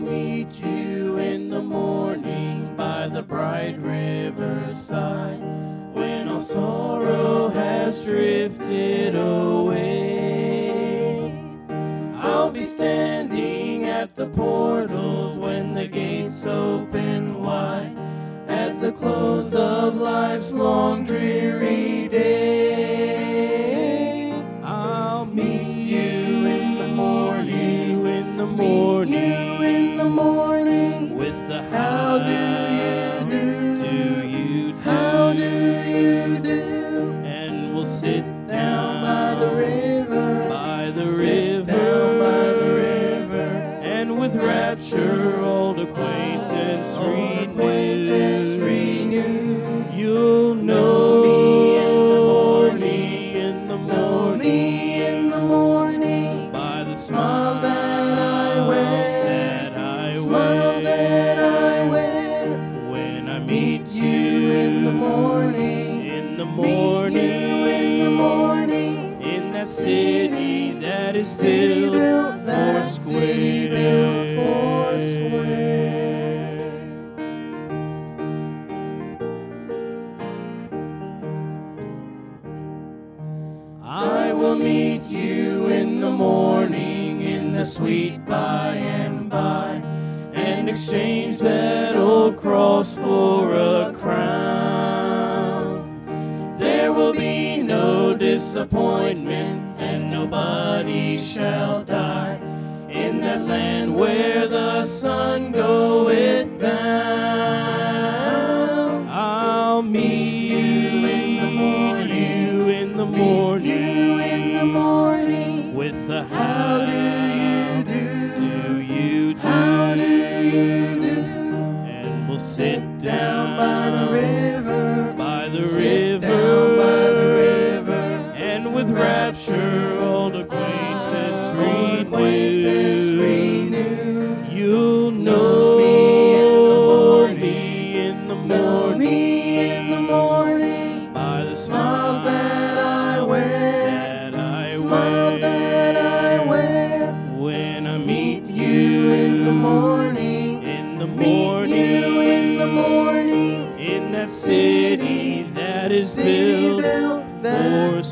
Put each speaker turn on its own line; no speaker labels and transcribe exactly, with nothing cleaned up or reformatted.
meet you in the morning by the bright riverside, when all sorrow has drifted away. I'll be standing at the portals when the gates open wide, at the close of life's long dreary day. I'll meet you in the morning, in the morning, meet you in the morning, with the how do you do, do you do, how do you do, and we'll sit down by the river, by the river, down by the river, and with rapture old acquaintance renew. You'll know me in the morning, in the morning, me in the morning, by the smiles that I wear, that I smiles that I wear, when I meet you in the morning, in the morning, meet you in the morning, in that city that is city built, that city built for square. I will meet you in the morning, in the sweet by and by, and exchange that old cross for a crown. There will be no disappointments, and nobody shall die, in that land where the sun goeth down. I'll meet you in the morning, in the morning, you in the morning, with the how do you do, do you do, how do you do, and we'll sit down by the river, by the river, down by the river, and with rapture old acquaintance renew. You'll know me in the morning, in the morning, me in the morning, by the smiles that I wear, that I smiles that I wear, when I meet you in the morning, in the morning, meet you in the morning, in that city that is built for